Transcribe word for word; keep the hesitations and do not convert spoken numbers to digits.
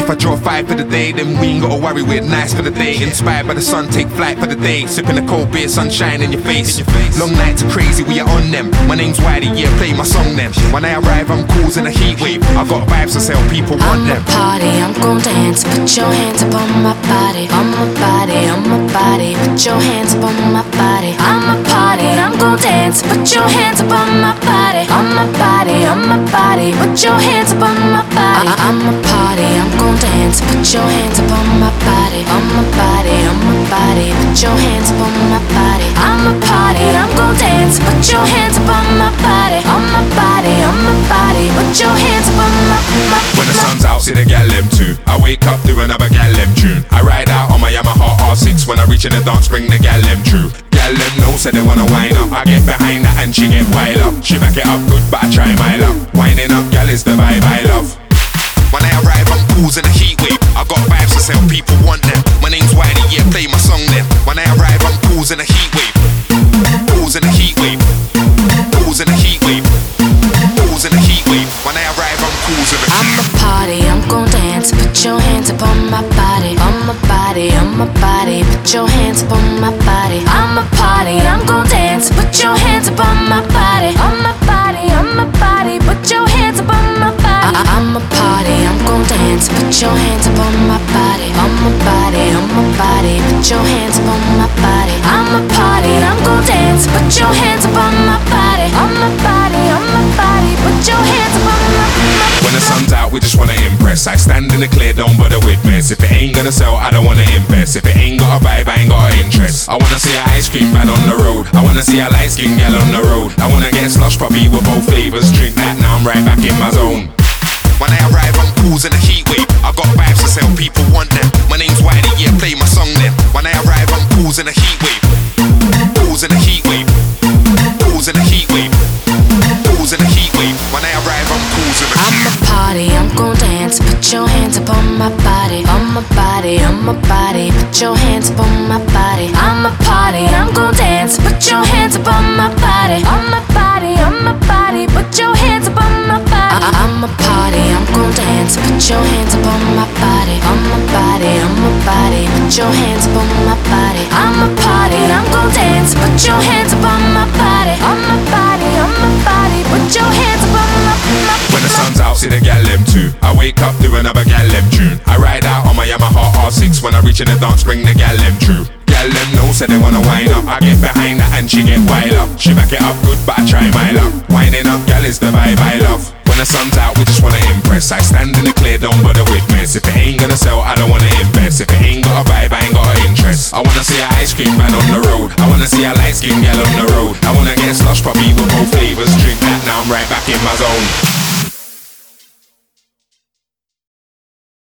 If I draw five for the day, then we ain't gotta worry, we're nice for the day. Inspired by the sun, take flight for the day. Sipping a cold beer, sunshine in your face. Long nights are crazy, we are on them. My name's Wiley, yeah, play my song then. When I arrive, I'm causing a heat wave. I got vibes to sell, people want them. I'm a party, I'm gon' dance. Put your hands up on my body, on my body, on my body. Put your hands up on my body. I'm a party, I'm gon' dance. Put your hands up on my body, on my body, on my body. Put your hands up on my body. I- I'm a party, I'm gon' dance. Put your hands up on my body, on my body, on my body. Put your hands up on my body. I'm a party, I'm gon' dance. Put your hands up on my body, on my body, on my body. Put your hands up on my, my, When the sun's out, see the gal them too. I wake up to another gal them tune. I ride out on my Yamaha R six. When I reach in the dance, bring the gal them true. Gal them know, say they wanna wind up. I get behind her and she get wild up. She back it up good, but I try my luck. Winding up, gal is the vibe I love. When I arrive, I'm causing a heat wave. I got vibes to sell, people want them. My name's Wiley, yeah, play my song then. When I arrive, I'm causing a heat wave. Causing a heat wave. Causing a heat wave. Causing a heat wave. When I arrive, I'm causing a heat wave. I'm a party, I'm gon' dance. Put your hands up on my body, on my body, on my body. Put your hands up on my body. I'm a party, I'm gon' dance. Put your hands up on my body, on my body, on my body. Put your hands up on my body. I- I'm a party, I'm gon' dance. Put your hands up on my body, on my body, on my body. Put your hands up on my body. I'm a party, I'm gon' dance. Put your hands up on my body, on my body, on my body. Put your hands up on my, my When the sun's out, we just wanna impress. I stand in the clear, don't bother with mess. If it ain't gonna sell, I don't wanna invest. If it ain't got a vibe, I ain't got an interest. I wanna see a ice cream man on the road. I wanna see a light skin gal on the road. I wanna get slush puppy with both flavors. Drink that, now I'm right back in my zone. When I arrive, I'm causing a heat wave. I got vibes to sell, people want them. My name's Wiley, yeah, play my song then. When I arrive, I'm causing a heat wave. Causing a heat wave. Causing a heat wave. Causing a heat wave. When I arrive, I'm causing a I'm a party, I'm gon' dance. Put your hands up on my body, on my body, on my body. Put your hands up on my body. I'm a party, I'm gon' dance. Put your hands up on my body, on my body, on my body. Put your hands up on my body. I- I'm a party, I'm gon' dance. Put your hands up on my body, on my body, on my body. Put your hands up on my body. I'm a party, I'm gon' dance. Put your hands up on my body, on my body, on my body. Put your hands up on my, my When the sun's out, see the gal them too. I wake up to another gal them tune. I ride out on my Yamaha R six. When I reach in the dance, bring the gal them true. Gal them know, say they wanna wind up. I get behind her and she get wild up. She back it up good, but I try my luck. Winding up, gal is the vibe I love. When the sun's out, we just wanna impress. I stand in the clear, don't bother with mess. If it ain't gonna sell, I don't wanna invest. If it ain't got a vibe, I ain't got an interest. I wanna see a ice cream man on the road. I wanna see a light skin gal on the road. I wanna get slush puppy with both flavors. Drink that, now I'm right back in my zone.